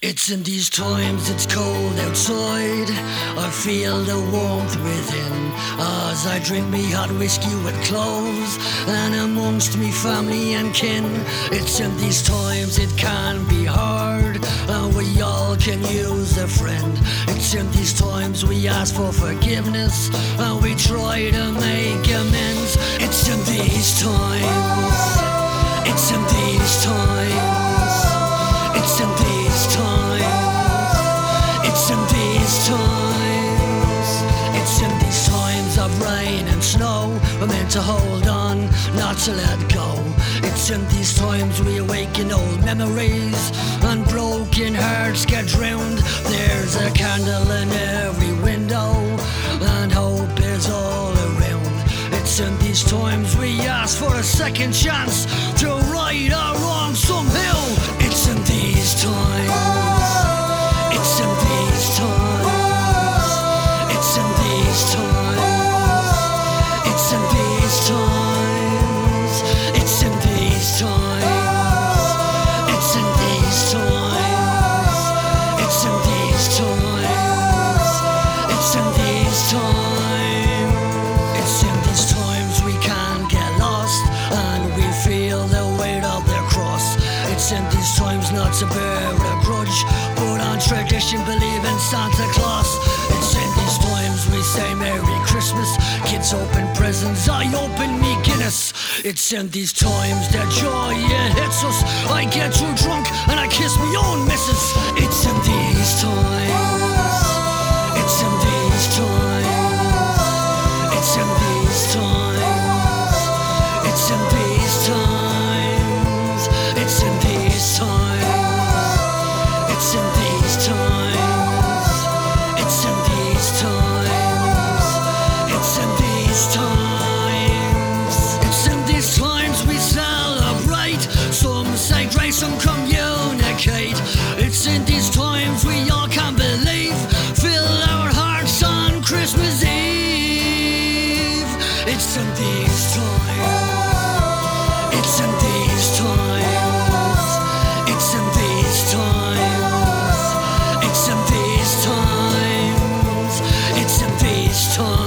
It's in these times it's cold outside, I feel the warmth within, as I drink me hot whiskey with cloves, and amongst me family and kin. It's in these times it can be hard, and we all can use a friend. It's in these times we ask for forgiveness, and we try to make amends. It's in these times, it's in these times, it's in these times, it's in these times, it's in these times of rain and snow. We're meant to hold on, not to let go. It's in these times we awaken old memories, and broken hearts get drowned. There's a candle in every window, and hope is all around. It's in these times we ask for a second chance to right our wrong somehow. It's in these times, it's in these times, it's in these times, it's in these times, it's in these times, it's in these times, it's in these times, it's in these times, it's in these times we can get lost, and we feel the weight of the cross. It's in these times not to bear a grudge, but on tradition believe in Santa Claus. It's in these times we say Merry Christmas, kids open presents, I open me Guinness. It's in these times that joy it hits us, I get too drunk and I kiss my own missus. It's in these times, it's in these times, it's in these times, it's in these times, it's in these times, it's in these times, it's in these times, it's in these times, it's in these times we celebrate. Some say grace, some communicate. It's in these times we all can believe, fill our hearts on Christmas Eve. It's in these times, it's in these times, it's in these times, it's in these times, it's in these times.